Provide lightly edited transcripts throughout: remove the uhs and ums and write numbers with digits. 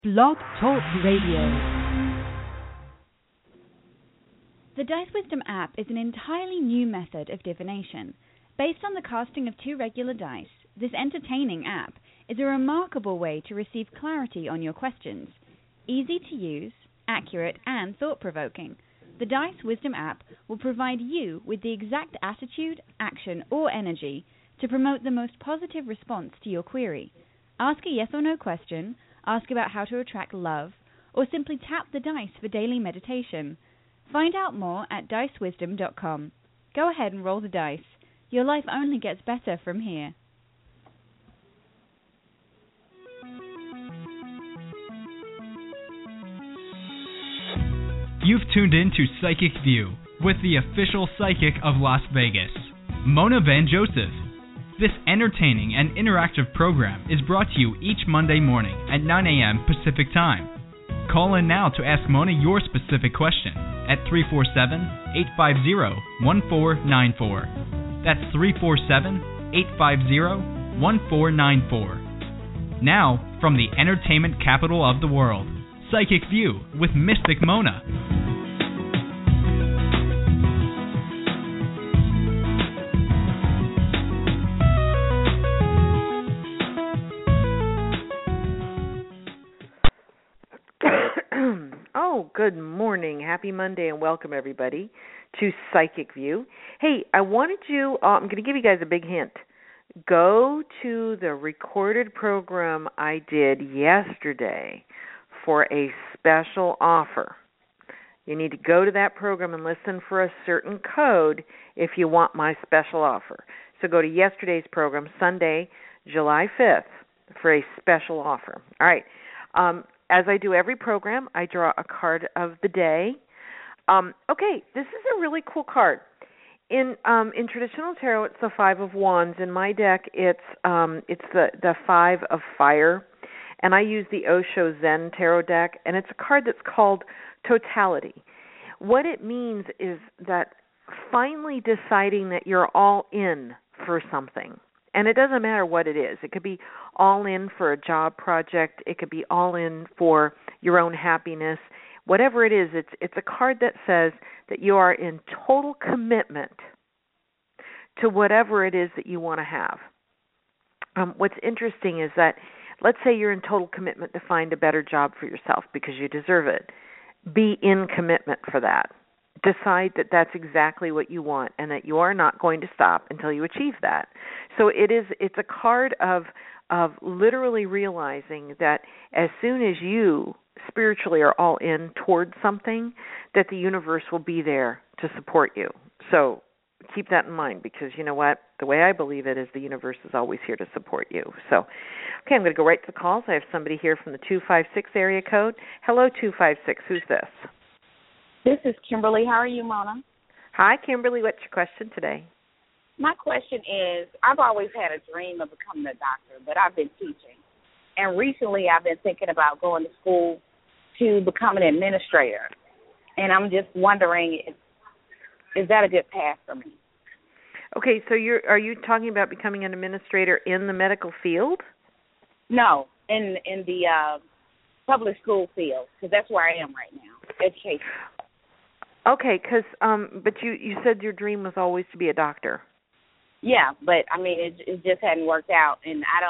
Blog Talk Radio. The Dice Wisdom app is an entirely new method of divination. Based on the casting of two regular dice, this entertaining app is a remarkable way to receive clarity on your questions. Easy to use, accurate, and thought-provoking, the Dice Wisdom app will provide you with the exact attitude, action, or energy to promote the most positive response to your query. Ask a yes or no question, ask about how to attract love, or simply tap the dice for daily meditation. Find out more at dicewisdom.com. Go ahead and roll the dice. Your life only gets better from here. You've tuned in to Psychic View with the official psychic of Las Vegas, Mona Van Joseph. This entertaining and interactive program is brought to you each Monday morning at 9 a.m. Pacific Time. Call in now to ask Mona your specific question at 347-850-1494. That's 347-850-1494. Now, from the entertainment capital of the world, Psychic View with Mystic Mona. Good morning. Happy Monday and welcome everybody to Psychic View. Hey, I wanted you, I'm going to give you guys a big hint. Go to the recorded program I did yesterday for a special offer. You need to go to that program and listen for a certain code if you want my special offer. So go to yesterday's program, Sunday, July 5th, for a special offer. All right. As I do every program, I draw a card of the day. Okay, this is a really cool card. In traditional tarot, it's the Five of Wands. In my deck, it's the Five of Fire, and I use the Osho Zen Tarot deck, and it's a card that's called Totality. What it means is that finally deciding that you're all in for something. And it doesn't matter what it is. It could be all in for a job project. It could be all in for your own happiness. Whatever it is, it's a card that says that you are in total commitment to whatever it is that you want to have. What's interesting is that, let's say you're in total commitment to find a better job for yourself because you deserve it. Be in commitment for that. Decide that that's exactly what you want and that you are not going to stop until you achieve that. So it's a card of literally realizing that as soon as you spiritually are all in towards something, that the universe will be there to support you. So keep that in mind, because you know what? The way I believe it is the universe is always here to support you. So, okay, I'm going to go right to the calls. I have somebody here from the 256 area code. Hello, 256. Who's this? This is Kimberly. How are you, Mona? Hi, Kimberly. What's your question today? My question is, I've always had a dream of becoming a doctor, but I've been teaching. And recently I've been thinking about going to school to become an administrator. And I'm just wondering, is that a good path for me? Okay, so are you talking about becoming an administrator in the medical field? No, in the public school field, because that's where I am right now, education. Okay, but you said your dream was always to be a doctor. Yeah, but I mean it just hadn't worked out, and I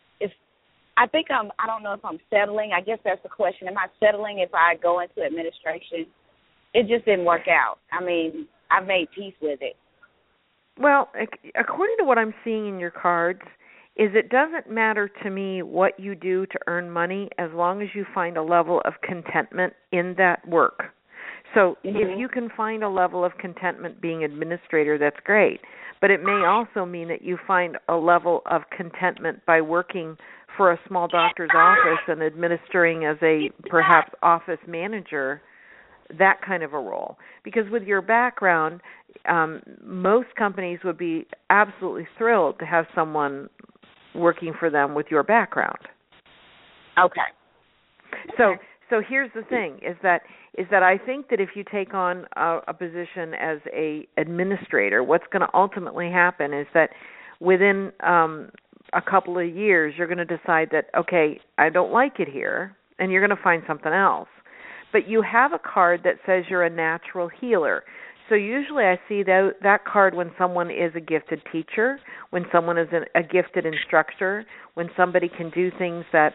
don't know if I'm settling. I guess that's the question. Am I settling if I go into administration? It just didn't work out. I mean, I've made peace with it. Well, according to what I'm seeing in your cards, is it doesn't matter to me what you do to earn money as long as you find a level of contentment in that work. So if you can find a level of contentment being administrator, that's great. But it may also mean that you find a level of contentment by working for a small doctor's office and administering as a perhaps office manager, that kind of a role. Because with your background, most companies would be absolutely thrilled to have someone working for them with your background. Okay. So here's the thing, is that I think that if you take on a position as a administrator, what's going to ultimately happen is that within a couple of years, you're going to decide that, okay, I don't like it here, and you're going to find something else. But you have a card that says you're a natural healer. So usually I see that card when someone is a gifted teacher, when someone is a gifted instructor, when somebody can do things that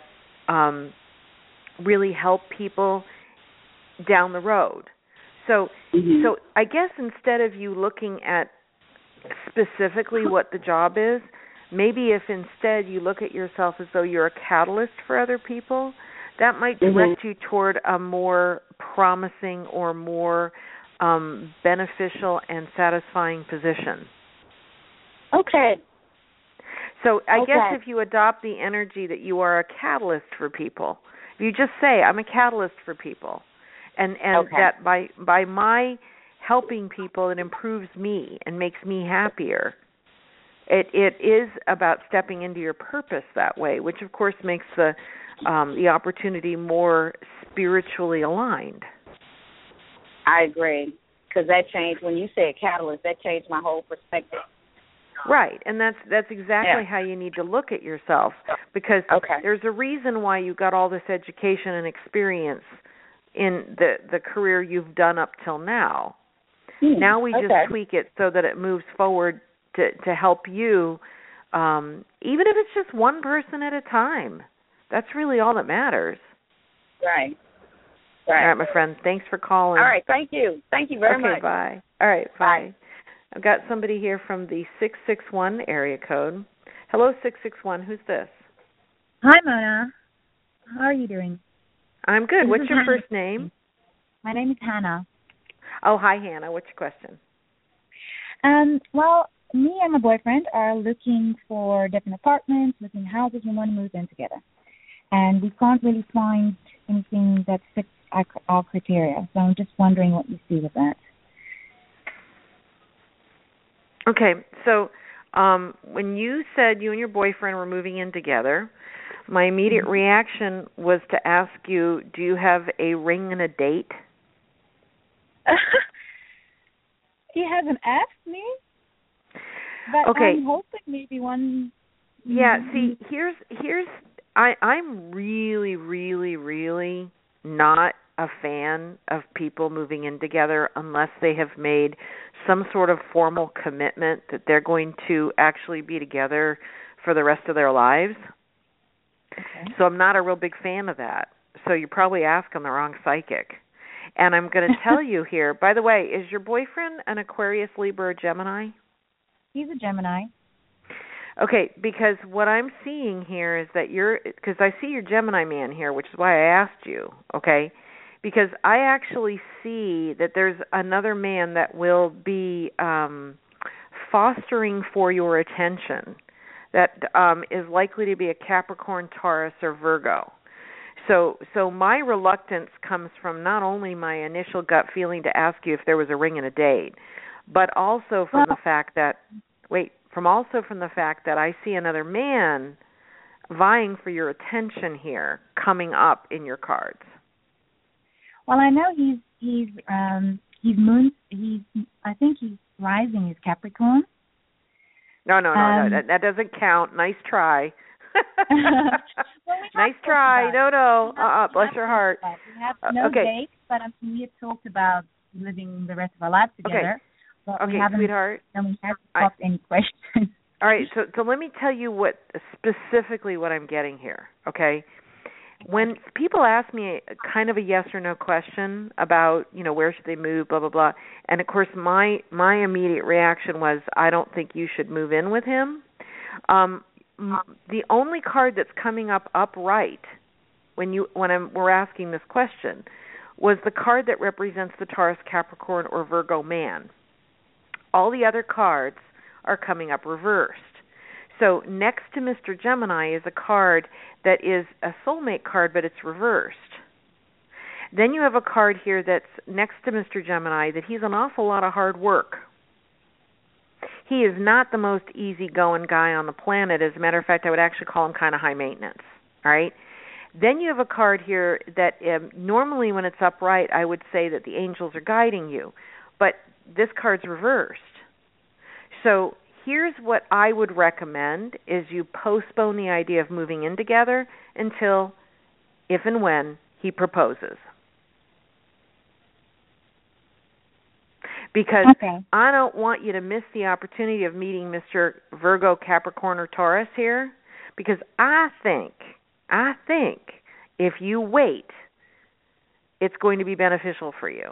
really help people down the road. So I guess instead of you looking at specifically what the job is, maybe if instead you look at yourself as though you're a catalyst for other people, that might direct you toward a more promising or more beneficial and satisfying position. Okay. So I guess if you adopt the energy that you are a catalyst for people, if you just say, I'm a catalyst for people, and that by my helping people, it improves me and makes me happier. It is about stepping into your purpose that way, which of course makes the opportunity more spiritually aligned. I agree, because that changed, when you said catalyst, that changed my whole perspective. Right, and that's exactly how you need to look at yourself, because there's a reason why you got all this education and experience in the career you've done up till now. Now we just tweak it so that it moves forward to help you, even if it's just one person at a time. That's really all that matters. Right. All right, my friend. Thanks for calling. All right. Thank you. Thank you very much. Okay, bye. All right, bye. I've got somebody here from the 661 area code. Hello, 661. Who's this? Hi, Mona. How are you doing? I'm good. What's your first name? My name is Hannah. Oh, hi, Hannah. What's your question? Well, me and my boyfriend are looking for different apartments, looking at houses. We want to move in together. And we can't really find anything that fits our criteria. So I'm just wondering what you see with that. Okay, so when you said you and your boyfriend were moving in together, my immediate reaction was to ask you, do you have a ring and a date? He hasn't asked me, but I'm hoping maybe one. Yeah, see, I'm really, really, really not a fan of people moving in together unless they have made some sort of formal commitment that they're going to actually be together for the rest of their lives. Okay. So I'm not a real big fan of that. So you're probably asking the wrong psychic. And I'm going to tell you here, by the way, is your boyfriend an Aquarius, Libra, or Gemini? He's a Gemini. Okay, because what I'm seeing here is that because I see your Gemini man here, which is why I asked you, okay? Because I actually see that there's another man that will be fostering for your attention that is likely to be a Capricorn, Taurus, or Virgo. So my reluctance comes from not only my initial gut feeling to ask you if there was a ring and a date, but also from the fact that I see another man vying for your attention here coming up in your cards. Well, I know he's moon. I think he's rising is Capricorn. No, that doesn't count. Nice try. Nice try. No. Bless your heart. We have no date, but we have talked about living the rest of our lives together. Okay, sweetheart. And we haven't talked any questions. All right, so let me tell you specifically what I'm getting here, okay? When people ask me kind of a yes or no question about, where should they move, blah, blah, blah, and of course my immediate reaction was, I don't think you should move in with him. The only card that's coming up upright we're asking this question was the card that represents the Taurus, Capricorn, or Virgo man. All the other cards are coming up reversed. So next to Mr. Gemini is a card that is a soulmate card, but it's reversed. Then you have a card here that's next to Mr. Gemini that he's an awful lot of hard work. He is not the most easygoing guy on the planet. As a matter of fact, I would actually call him kind of high maintenance. All right? Then you have a card here that normally when it's upright, I would say that the angels are guiding you. But this card's reversed. So here's what I would recommend is you postpone the idea of moving in together until if and when he proposes. Because I don't want you to miss the opportunity of meeting Mr. Virgo, Capricorn, or Taurus here, because I think if you wait, it's going to be beneficial for you.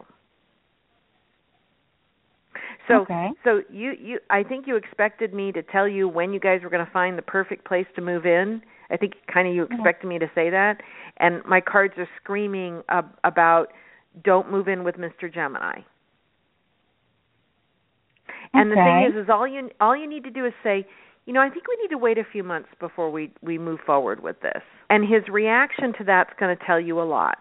So you I think you expected me to tell you when you guys were going to find the perfect place to move in. I think kind of you expected me to say that, and my cards are screaming about don't move in with Mr. Gemini. And the thing is all you need to do is say, I think we need to wait a few months before we move forward with this. And his reaction to that's going to tell you a lot.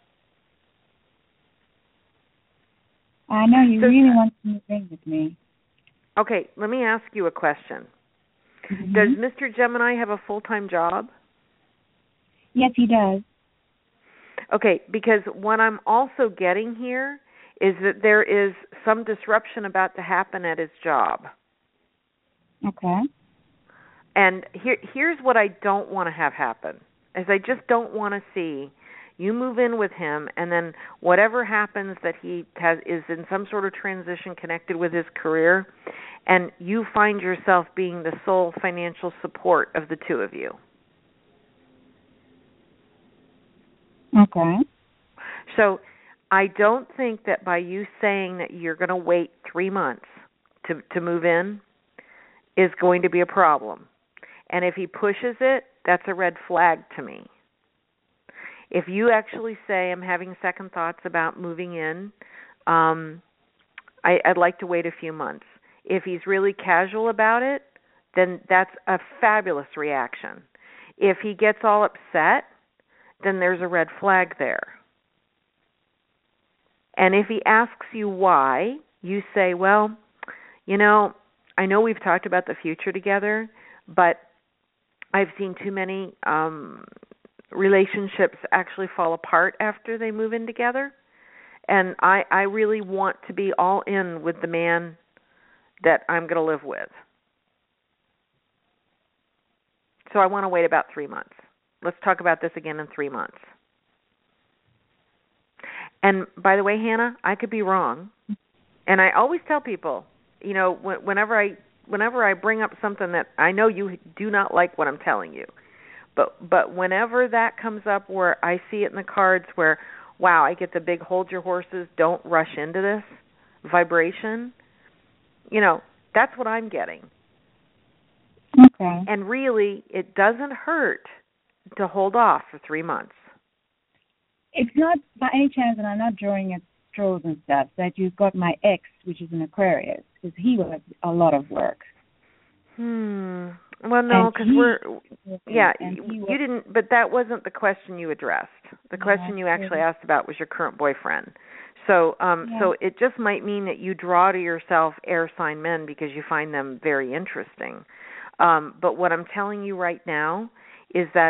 I know he really wants to move in with me. Okay, let me ask you a question. Mm-hmm. Does Mr. Gemini have a full-time job? Yes, he does. Okay, because what I'm also getting here is that there is some disruption about to happen at his job. Okay. And here's what I don't want to have happen, is I just don't want to see you move in with him and then whatever happens that he is in some sort of transition connected with his career, and you find yourself being the sole financial support of the two of you. Okay. So I don't think that by you saying that you're going to wait 3 months to move in is going to be a problem. And if he pushes it, that's a red flag to me. If you actually say, I'm having second thoughts about moving in, I'd like to wait a few months. If he's really casual about it, then that's a fabulous reaction. If he gets all upset, then there's a red flag there. And if he asks you why, you say, well, I know we've talked about the future together, but I've seen too many relationships actually fall apart after they move in together. And I really want to be all in with the man that I'm going to live with. So I want to wait about 3 months. Let's talk about this again in 3 months. And by the way, Hannah, I could be wrong. And I always tell people, whenever I bring up something that I know you do not like what I'm telling you, but whenever that comes up where I see it in the cards where, wow, I get the big hold your horses, don't rush into this vibration, that's what I'm getting. Okay. And really, it doesn't hurt to hold off for 3 months. It's not by any chance, and I'm not drawing at straws and stuff, that you've got my ex, which is an Aquarius, because he was a lot of work. Well, no, because you didn't, but that wasn't the question you addressed. The question you actually asked about was your current boyfriend. So, so it just might mean that you draw to yourself air sign men because you find them very interesting. But what I'm telling you right now is that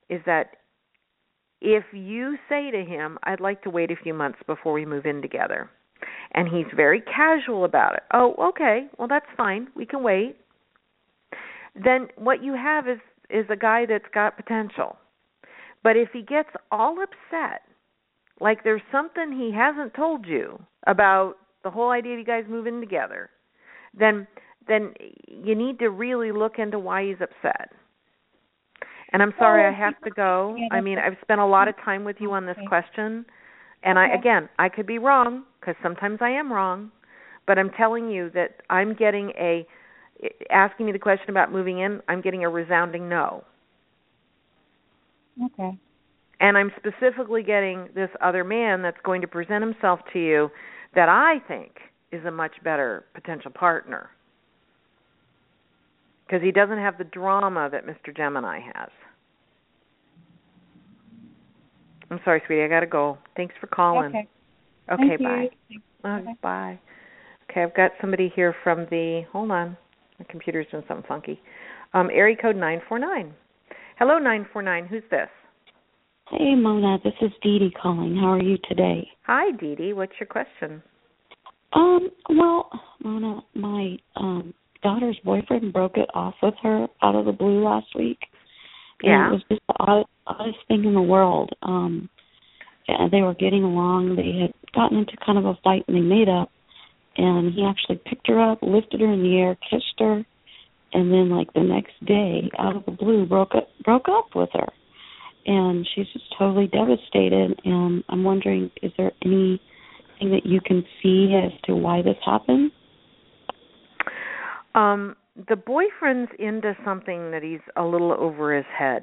if you say to him, I'd like to wait a few months before we move in together, and he's very casual about it, oh, okay, well, that's fine, we can wait, then what you have is a guy that's got potential. But if he gets all upset, like there's something he hasn't told you about the whole idea of you guys moving together, then you need to really look into why he's upset. And I'm sorry, I have to go. I mean, I've spent a lot of time with you on this question. And I could be wrong, because sometimes I am wrong. But I'm telling you that I'm getting asking me the question about moving in, I'm getting a resounding no. Okay. And I'm specifically getting this other man that's going to present himself to you that I think is a much better potential partner. Because he doesn't have the drama that Mr. Gemini has. I'm sorry, sweetie, I got to go. Thanks for calling. Okay, bye. Bye. Okay, I've got somebody here from hold on, my computer's doing something funky. Area code 949. Hello, 949, who's this? Hey, Mona, this is Dee Dee calling. How are you today? Hi, Dee Dee, what's your question? Well, Mona, my daughter's boyfriend broke it off with her out of the blue last week, And it was just the oddest thing in the world. And they were getting along. They had gotten into kind of a fight, and they made up. And he actually picked her up, lifted her in the air, kissed her, and then, like, the next day, out of the blue, broke up with her. And she's just totally devastated. And I'm wondering, is there anything that you can see as to why this happened? The boyfriend's into something that he's a little over his head,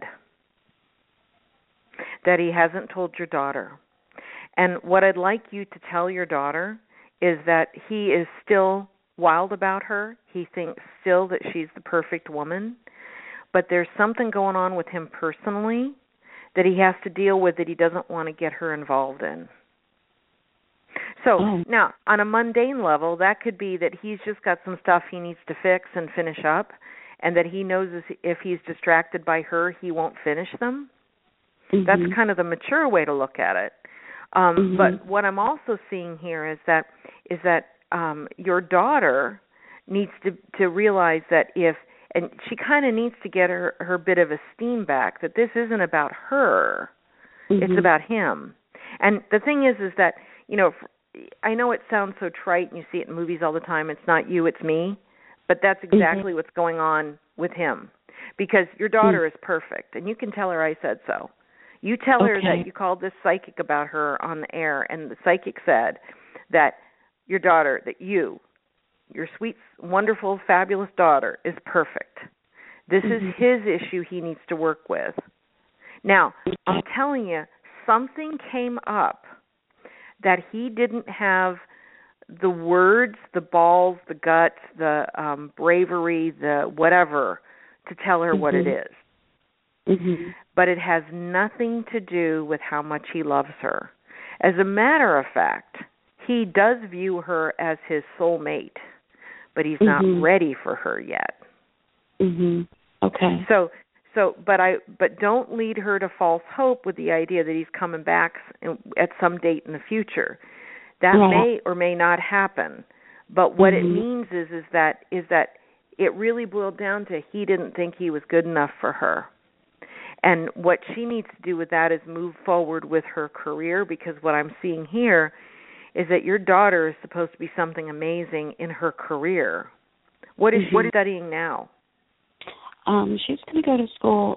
that he hasn't told your daughter. And what I'd like you to tell your daughter is that he is still wild about her. He thinks still that she's the perfect woman, but there's something going on with him personally that he has to deal with that he doesn't want to get her involved in. So now, on a mundane level, that could be that he's just got some stuff he needs to fix and finish up, and that he knows if he's distracted by her, he won't finish them. Mm-hmm. That's kind of the mature way to look at it. But what I'm also seeing here is that your daughter needs to realize that and she kind of needs to get her bit of esteem back, that this isn't about her, it's about him. And the thing is that, you know, I know it sounds so trite and you see it in movies all the time, it's not you, it's me, but that's exactly what's going on with him. Because your daughter is perfect, and you can tell her I said so. You tell her that you called this psychic about her on the air, and the psychic said that your daughter, that your sweet, wonderful, fabulous daughter is perfect. This is his issue he needs to work with. Now, I'm telling you, something came up that he didn't have the words, the balls, the guts, the bravery, the whatever, to tell her what it is. But it has nothing to do with how much he loves her. As a matter of fact, he does view her as his soulmate, but he's not ready for her yet. Okay. But don't lead her to false hope with the idea that he's coming back at some date in the future. That may or may not happen. But what it means is that it really boiled down to he didn't think he was good enough for her. And what she needs to do with that is move forward with her career, because what I'm seeing here is that your daughter is supposed to be something amazing in her career. What is she studying now? She's going to go to school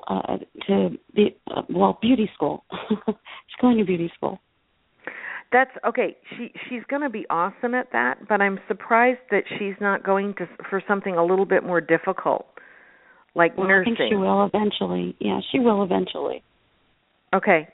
beauty school. She's going to beauty school. That's okay. She's going to be awesome at that, but I'm surprised that she's not going for something a little bit more difficult, like nursing. I think she will eventually. Yeah, she will eventually. Okay.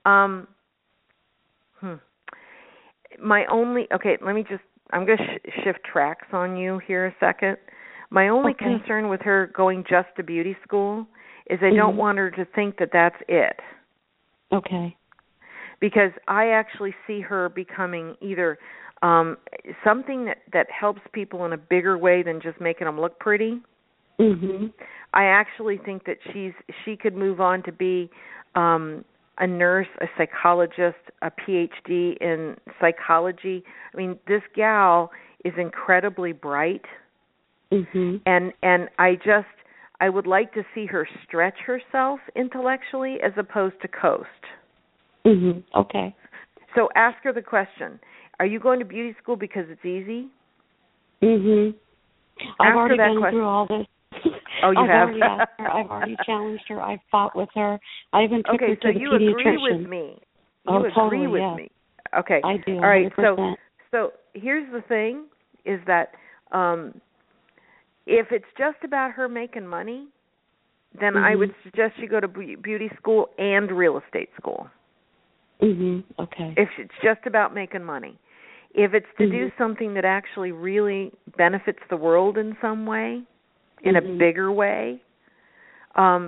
I'm going to shift tracks on you here a second. My only concern with her going just to beauty school is I don't want her to think that that's it. Okay. Because I actually see her becoming either something that helps people in a bigger way than just making them look pretty. I actually think that she could move on to be a nurse, a psychologist, a PhD in psychology. I mean, this gal is incredibly bright. And I would like to see her stretch herself intellectually as opposed to coast. Okay. So ask her the question, are you going to beauty school because it's easy? I've already been through all this. Oh, you have? Already asked her. I've already challenged her. I've fought with her. I even took her to the pediatrician. Okay, so you agree with me. Agree with me. Okay. I do. All right, 100%. So here's the thing, is that if it's just about her making money, then I would suggest you go to beauty school and real estate school. Okay. If it's just about making money. If it's to do something that actually really benefits the world in some way, in a bigger way, I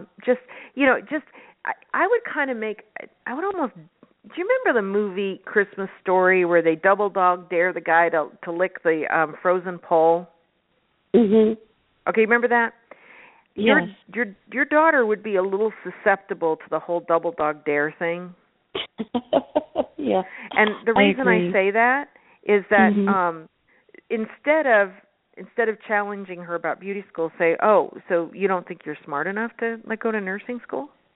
would kind of I would almost, do you remember the movie Christmas Story where they double dog dare the guy to lick the frozen pole? Okay, remember that? Yes. Your daughter would be a little susceptible to the whole double dog dare thing. Yeah. And the reason I say that is that instead of challenging her about beauty school, say, "Oh, so you don't think you're smart enough to go to nursing school?"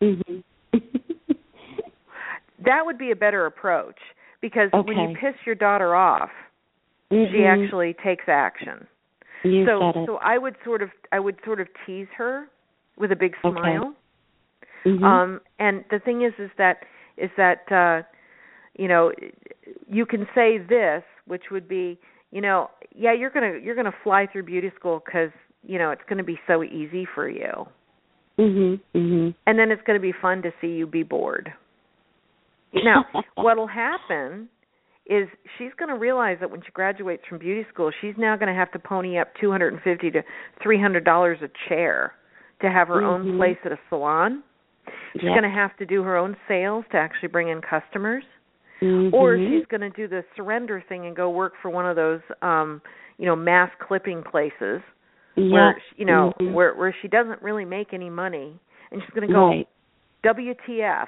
Mm-hmm. That would be a better approach, because when you Okay. piss your daughter off, she actually takes action. You said it. So I would sort of tease her with a big smile. Mm-hmm. And the thing is that you know, you can say this, which would be, you know, yeah, you're gonna fly through beauty school because, you know, it's going to be so easy for you. Mm-hmm. Mm-hmm. And then it's going to be fun to see you be bored. Now, what'll happen is she's going to realize that when she graduates from beauty school, she's now going to have to pony up $250 to $300 a chair to have her own place at a salon. She's going to have to do her own sales to actually bring in customers. Or she's going to do the surrender thing and go work for one of those, you know, mass clipping places where, you know, where she doesn't really make any money. And she's going to go, WTF.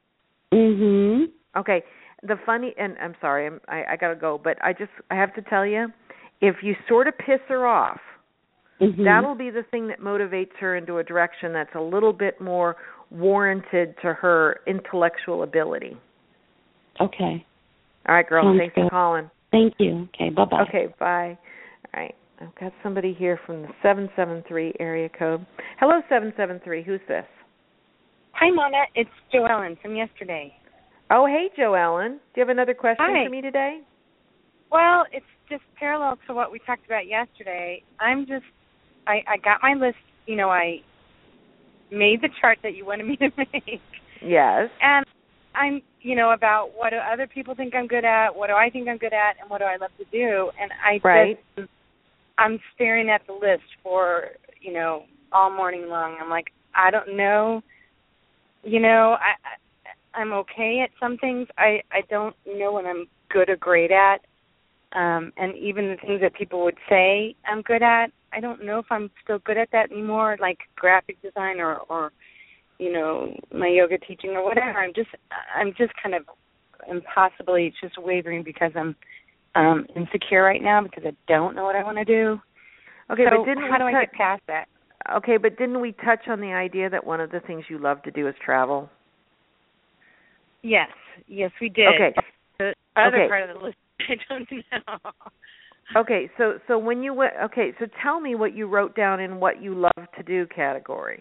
Okay. The funny, and I'm sorry, I got to go, but I have to tell you, if you sort of piss her off, that'll be the thing that motivates her into a direction that's a little bit more warranted to her intellectual ability. Okay. All right, girl. Sounds Thanks good. for calling. Thank you. Okay, bye-bye. Okay, bye. All right. I've got somebody here from the 773 area code. Hello, 773. Who's this? Hi, Mona. It's Joellen from yesterday. Oh, hey, Joellen. Do you have another question Hi. for me today? Well, it's just parallel to what we talked about yesterday. I got my list. You know, I made the chart that you wanted me to make. Yes. And I'm, you know, about what do other people think I'm good at, what do I think I'm good at, and what do I love to do. And I'm staring at the list for, you know, all morning long. I'm like, I don't know. You know, I'm okay at some things. I don't know what I'm good or great at. And even the things that people would say I'm good at, I don't know if I'm still good at that anymore, like graphic design or you know, my yoga teaching or whatever. I'm just kind of impossibly just wavering because I'm insecure right now because I don't know what I want to do. Okay, so but how do I get past that? Okay, but didn't we touch on the idea that one of the things you love to do is travel? Yes, we did. Okay. The other part of the list, I don't know. Okay, so when you went, so tell me what you wrote down in what you love to do category.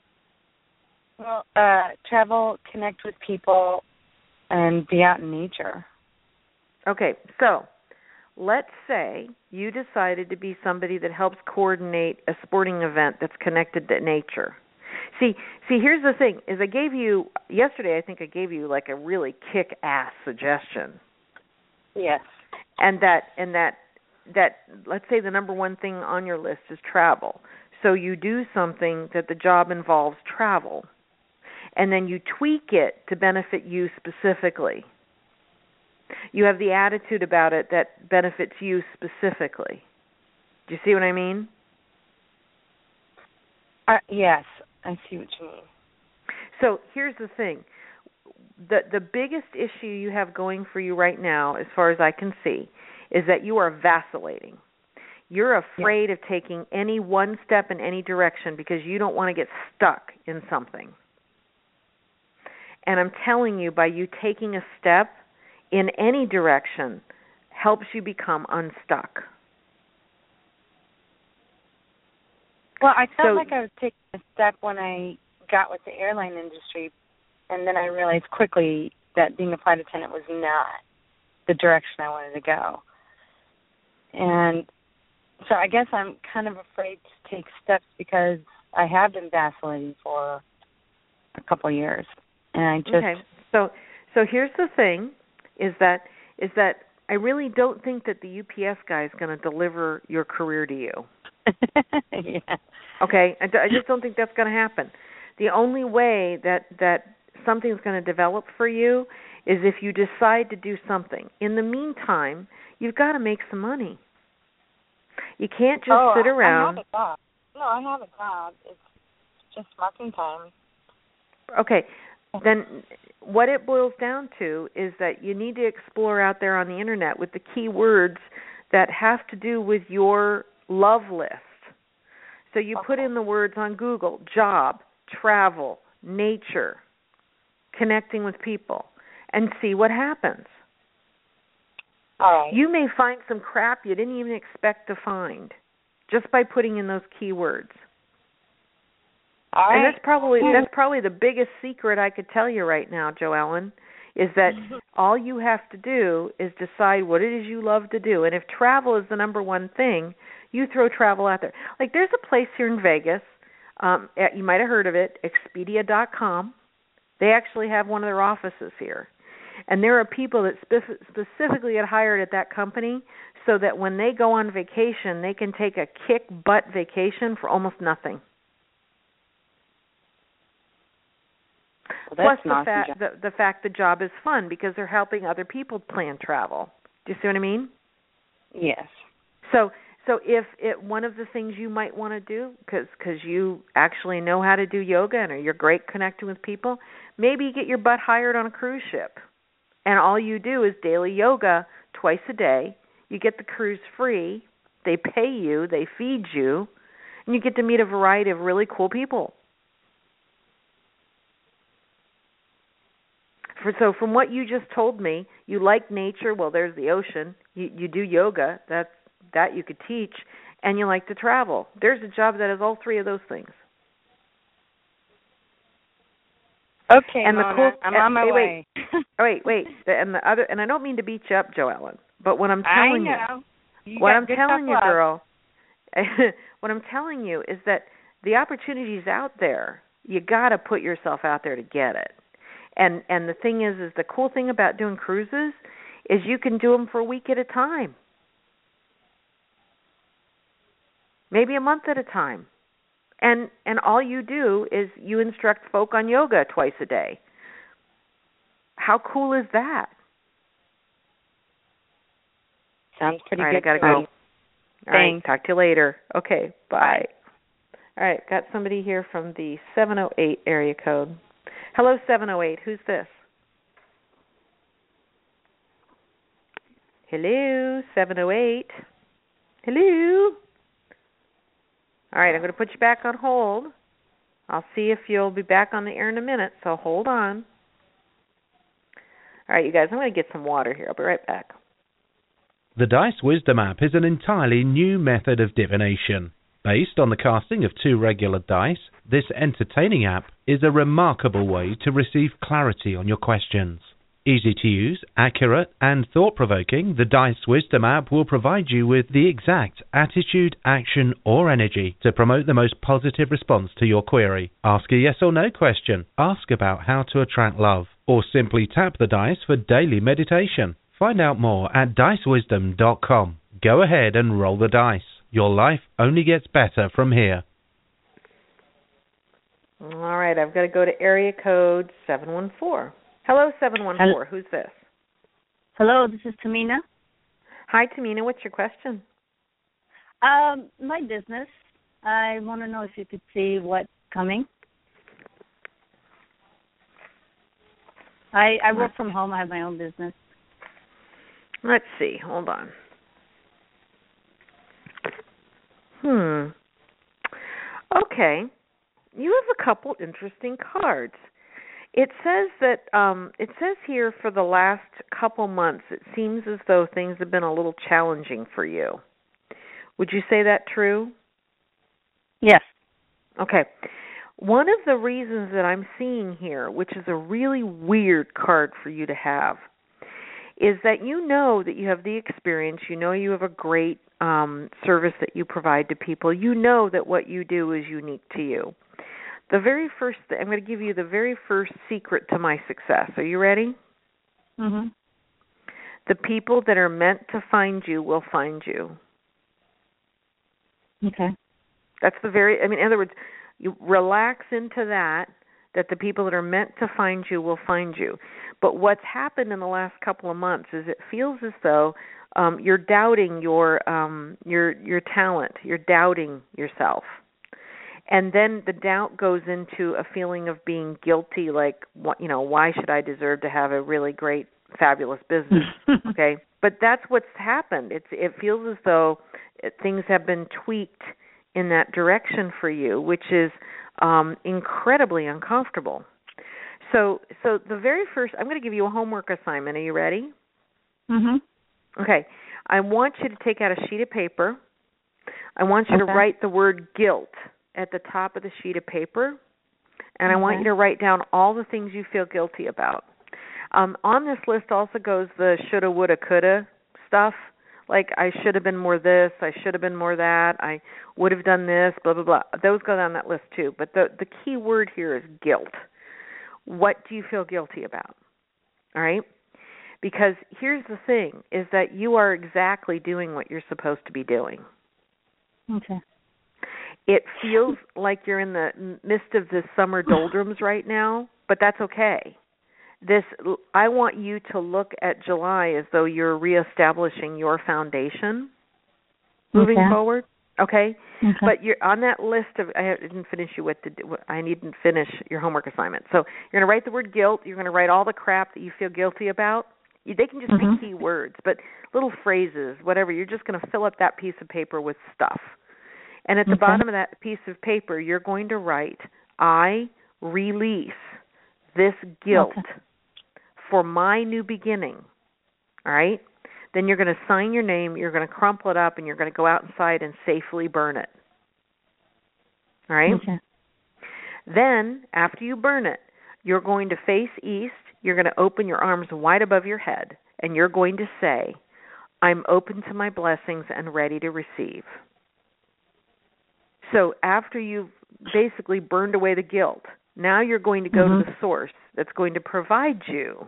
Well, travel, connect with people, and be out in nature. Okay, so let's say you decided to be somebody that helps coordinate a sporting event that's connected to nature. See, here's the thing, is I gave you, yesterday I think I gave you like a really kick-ass suggestion. Yes. And that let's say the number one thing on your list is travel. So you do something that the job involves travel. And then you tweak it to benefit you specifically. You have the attitude about it that benefits you specifically. Do you see what I mean? Yes, I see what you mean. So here's the thing. The biggest issue you have going for you right now, as far as I can see, is that you are vacillating. You're afraid of taking any one step in any direction because you don't want to get stuck in something. And I'm telling you, by you taking a step in any direction helps you become unstuck. Well, I felt like I was taking a step when I got with the airline industry, and then I realized quickly that being a flight attendant was not the direction I wanted to go. And so I guess I'm kind of afraid to take steps because I have been vacillating for a couple of years. And I just So here's the thing, is that I really don't think that the UPS guy is going to deliver your career to you. Yeah. Okay? I just don't think that's going to happen. The only way that something's going to develop for you is if you decide to do something. In the meantime, you've got to make some money. You can't just sit around. I have a job. No, I have a job. It's just marketing time. Okay. Then what it boils down to is that you need to explore out there on the Internet with the key words that have to do with your love list. So you put in the words on Google: job, travel, nature, connecting with people, and see what happens. All right. You may find some crap you didn't even expect to find just by putting in those keywords. All right. And that's probably the biggest secret I could tell you right now, Joellen, is that all you have to do is decide what it is you love to do. And if travel is the number one thing, you throw travel out there. Like there's a place here in Vegas, you might have heard of it, Expedia.com. They actually have one of their offices here. And there are people that specifically get hired at that company so that when they go on vacation, they can take a kick-butt vacation for almost nothing. Well, plus the fact the job is fun because they're helping other people plan travel. Do you see what I mean? Yes. So if one of the things you might want to do, because you actually know how to do yoga and you're great connecting with people, maybe you get your butt hired on a cruise ship. And all you do is daily yoga twice a day. You get the cruise free. They pay you. They feed you. And you get to meet a variety of really cool people. So from what you just told me, you like nature. Well, there's the ocean. You do yoga. That you could teach. And you like to travel. There's a job that has all three of those things. Okay, and Mona, I'm on my way. Wait. And I don't mean to beat you up, Joellen, but what I'm telling you, girl, what I'm telling you is that the opportunity's out there. You got to put yourself out there to get it. And the thing is the cool thing about doing cruises is you can do them for a week at a time, maybe a month at a time. And all you do is you instruct folk on yoga twice a day. How cool is that? Sounds pretty good. All right, good. I got to go. Thanks. All right, talk to you later. Okay, bye. All right, got somebody here from the 708 area code. Hello, 708. Who's this? Hello, 708. Hello. All right, I'm going to put you back on hold. I'll see if you'll be back on the air in a minute, so hold on. All right, you guys, I'm going to get some water here. I'll be right back. The Dice Wisdom app is an entirely new method of divination. Based on the casting of 2 regular dice, this entertaining app is a remarkable way to receive clarity on your questions. Easy to use, accurate, and thought-provoking, the Dice Wisdom app will provide you with the exact attitude, action, or energy to promote the most positive response to your query. Ask a yes or no question, ask about how to attract love, or simply tap the dice for daily meditation. Find out more at dicewisdom.com. Go ahead and roll the dice. Your life only gets better from here. All right, I've got to go to area code 714. Hello, 714. Who's this? Hello, this is Tamina. Hi, Tamina. What's your question? My business. I want to know if you could see what's coming. I work from home. I have my own business. Let's see. Hold on. Okay. You have a couple interesting cards. It says that it says here for the last couple months, it seems as though things have been a little challenging for you. Would you say that true? Yes. Okay. One of the reasons that I'm seeing here, which is a really weird card for you to have, is that you know that you have the experience, you know you have a great service that you provide to people, you know that what you do is unique to you. The very first, I'm going to give you the very first secret to my success. Are you ready? Mm-hmm. The people that are meant to find you will find you. Okay. That's in other words, you relax into that the people that are meant to find you will find you. But what's happened in the last couple of months is it feels as though you're doubting your talent. You're doubting yourself. And then the doubt goes into a feeling of being guilty, like, why should I deserve to have a really great, fabulous business? Okay? But that's what's happened. It feels as though things have been tweaked in that direction for you, which is incredibly uncomfortable. So the very first, I'm going to give you a homework assignment. Are you ready? Mhm. Okay. I want you to take out a sheet of paper. I want you to write the word guilt at the top of the sheet of paper, and I want you to write down all the things you feel guilty about. On this list also goes the shoulda, woulda, coulda stuff, like I should have been more this, I should have been more that, I would have done this, blah, blah, blah. Those go down that list too. But the key word here is guilt. What do you feel guilty about? All right? Because here's the thing, is that you are exactly doing what you're supposed to be doing. Okay. It feels like you're in the midst of the summer doldrums right now, but that's okay. I want you to look at July as though you're reestablishing your foundation moving forward. Okay? But you're on that list of, I didn't finish your homework assignment. So you're going to write the word guilt. You're going to write all the crap that you feel guilty about. They can just be key words, but little phrases, whatever. You're just going to fill up that piece of paper with stuff. And at the bottom of that piece of paper, you're going to write, I release this guilt for my new beginning. All right? Then you're going to sign your name, you're going to crumple it up, and you're going to go outside and safely burn it. All right? Okay. Then, after you burn it, you're going to face east. You're going to open your arms wide above your head, and you're going to say, I'm open to my blessings and ready to receive. So after you've basically burned away the guilt, now you're going to go to the source that's going to provide you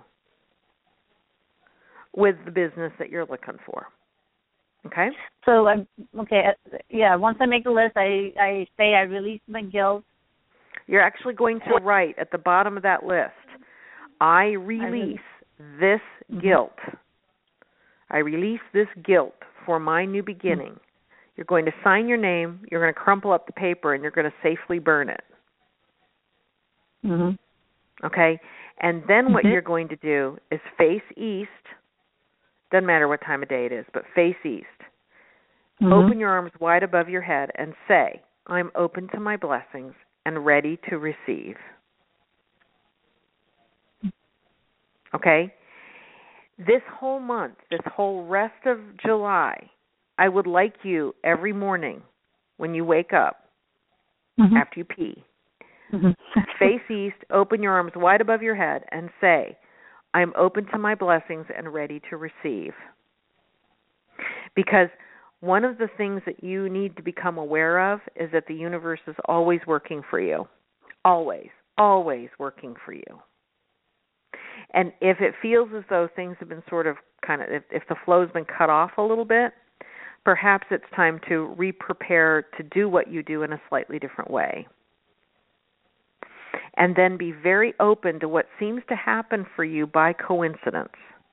with the business that you're looking for. Okay? So, once I make the list, I say I release my guilt. You're actually going to write at the bottom of that list, I release this guilt. I release this guilt for my new beginning. You're going to sign your name, you're going to crumple up the paper, and you're going to safely burn it. Okay? And then what you're going to do is face east. Doesn't matter what time of day it is, but face east. Open your arms wide above your head and say, I'm open to my blessings and ready to receive. Okay? This whole month, this whole rest of July, I would like you every morning when you wake up, after you pee, face east, open your arms wide above your head and say, I'm open to my blessings and ready to receive. Because one of the things that you need to become aware of is that the universe is always working for you. Always, always working for you. And if it feels as though things have been sort of if the flow's been cut off a little bit, perhaps it's time to re-prepare to do what you do in a slightly different way. And then be very open to what seems to happen for you by coincidence.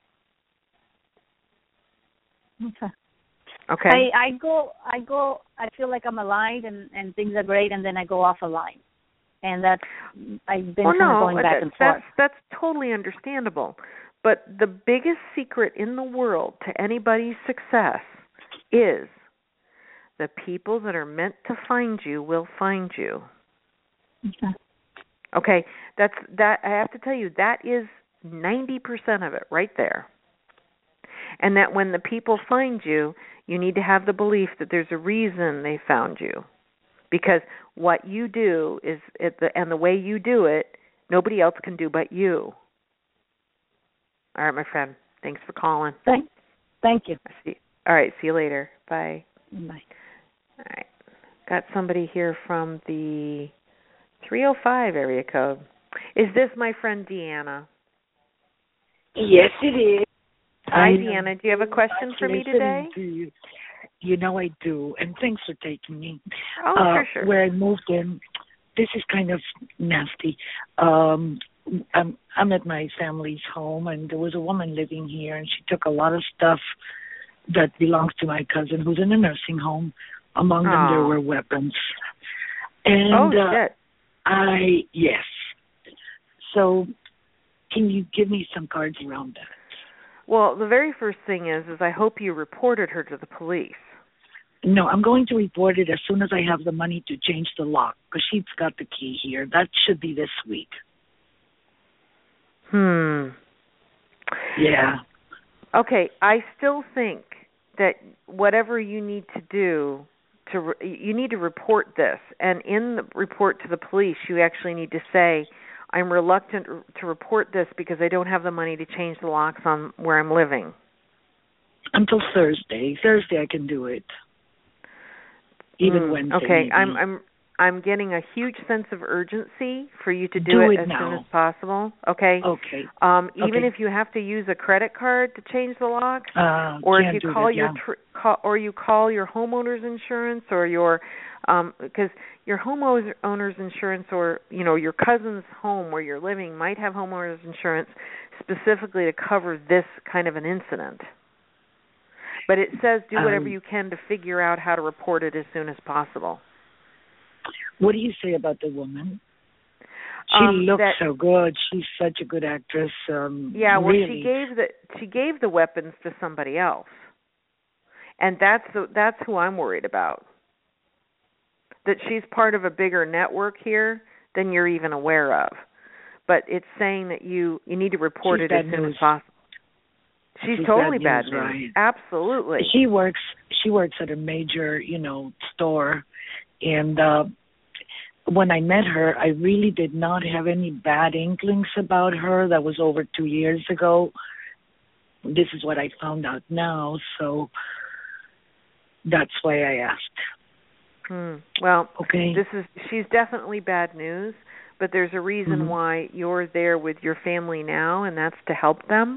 Okay. I feel like I'm aligned and things are great, and then I go off a line. And I've been going back and forth. That's totally understandable. But the biggest secret in the world to anybody's success is the people that are meant to find you will find you. Okay, that I have to tell you, that is 90% of it right there. And that when the people find you, you need to have the belief that there's a reason they found you. Because what you do and the way you do it, nobody else can do but you. All right, my friend. Thanks for calling. Thank you. All right, see you later. Bye. Bye. All right. Got somebody here from the 305 area code. Is this my friend Deanna? Yes, it is. Hi, Deanna. Do you have a question for me today? You know I do, and thanks for taking me. Oh, sure. Where I moved in, this is kind of nasty. I'm at my family's home, and there was a woman living here, and she took a lot of stuff that belongs to my cousin, who's in a nursing home. Among them, there were weapons. And shit. Yes. So, can you give me some cards around that? Well, the very first thing is I hope you reported her to the police. No, I'm going to report it as soon as I have the money to change the lock, because she's got the key here. That should be this week. Yeah. Okay, I still think that whatever you need to do, you need to report this. And in the report to the police, you actually need to say, I'm reluctant to report this because I don't have the money to change the locks on where I'm living. Until Thursday. Thursday I can do it. Even Wednesday. Okay, maybe. I'm getting a huge sense of urgency for you to do it as now. soon as possible. Okay. Okay. Even if you have to use a credit card to change the locks, or if you call you call your homeowner's insurance or your because your homeowner's insurance or your cousin's home where you're living might have homeowner's insurance specifically to cover this kind of an incident. But it says do whatever you can to figure out how to report it as soon as possible. What do you say about the woman? She looks so good. She's such a good actress. Really. She gave the weapons to somebody else, and that's who I'm worried about. That she's part of a bigger network here than you're even aware of. But it's saying that you need to report it as soon as possible. She's totally bad news. Right. Absolutely. She works at a major, store, and when I met her, I really did not have any bad inklings about her. That was over 2 years ago. This is what I found out now, so that's why I asked. Well, okay. She's definitely bad news, but there's a reason why you're there with your family now, and that's to help them.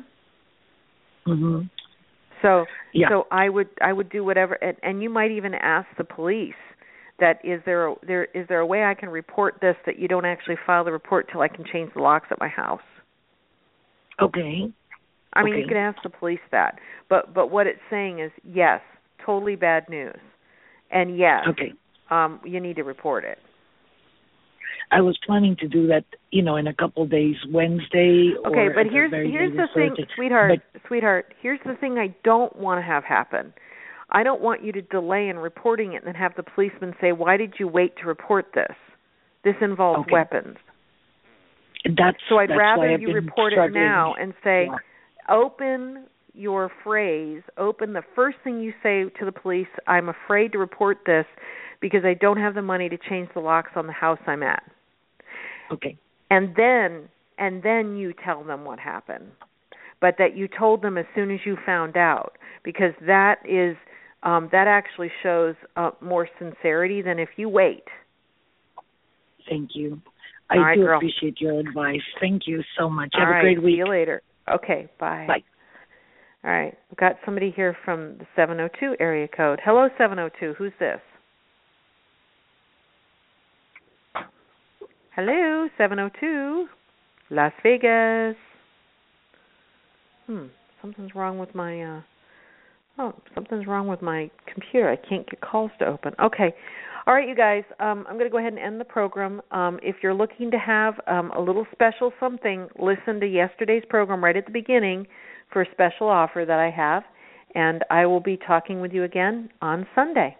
So I would do whatever, and you might even ask the police that is there a way I can report this that you don't actually file the report till I can change the locks at my house. Okay. I mean, you can ask the police that, but what it's saying is yes, totally bad news, and yes, you need to report it. I was planning to do that, in a couple of days, Wednesday. Okay, but here's the thing, sweetheart. Here's the thing I don't want to have happen. I don't want you to delay in reporting it and then have the policeman say, "Why did you wait to report this? This involves weapons." So I'd rather you report it now and say, open your phrase, open the first thing you say to the police, "I'm afraid to report this because I don't have the money to change the locks on the house I'm at." Okay. And then you tell them what happened. But that you told them as soon as you found out, because that is that actually shows more sincerity than if you wait. Thank you. I do appreciate your advice. Thank you so much. Have a great week. See you later. Okay, bye. Bye. All right. We've got somebody here from the 702 area code. Hello, 702. Who's this? Hello, 702. Las Vegas. Something's wrong with my computer. I can't get calls to open. Okay. All right, you guys, I'm going to go ahead and end the program. If you're looking to have a little special something, listen to yesterday's program right at the beginning for a special offer that I have, and I will be talking with you again on Sunday.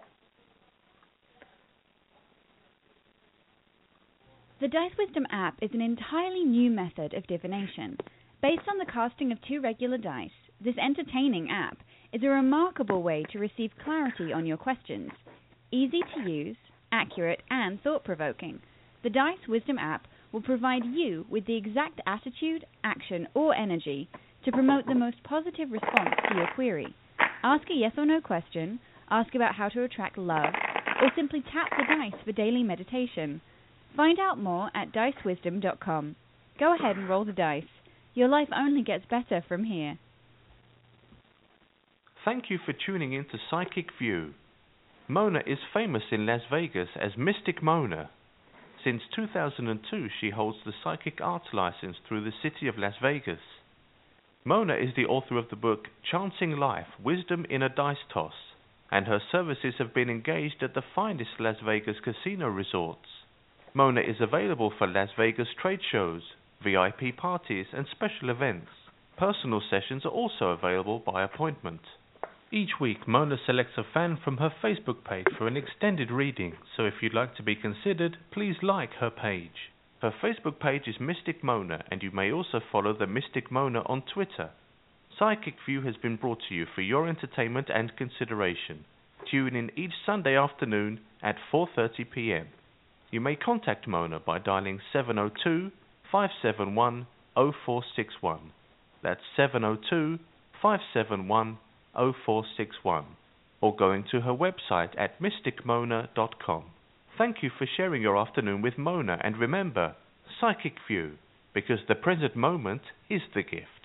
The Dice Wisdom app is an entirely new method of divination. Based on the casting of two regular dice, this entertaining app is a remarkable way to receive clarity on your questions. Easy to use, accurate, and thought-provoking, the Dice Wisdom app will provide you with the exact attitude, action, or energy to promote the most positive response to your query. Ask a yes or no question, ask about how to attract love, or simply tap the dice for daily meditation. Find out more at dicewisdom.com. Go ahead and roll the dice. Your life only gets better from here. Thank you for tuning in to Psychic View. Mona is famous in Las Vegas as Mystic Mona. Since 2002, she holds the Psychic Arts license through the city of Las Vegas. Mona is the author of the book Chancing Life, Wisdom in a Dice Toss, and her services have been engaged at the finest Las Vegas casino resorts. Mona is available for Las Vegas trade shows, VIP parties, and special events. Personal sessions are also available by appointment. Each week, Mona selects a fan from her Facebook page for an extended reading, so if you'd like to be considered, please like her page. Her Facebook page is Mystic Mona, and you may also follow the Mystic Mona on Twitter. Psychic View has been brought to you for your entertainment and consideration. Tune in each Sunday afternoon at 4:30 p.m. You may contact Mona by dialing 702-571-0461. That's 702-571-0461. Or going to her website at mysticmona.com. Thank you for sharing your afternoon with Mona, and remember, Psychic View, because the present moment is the gift.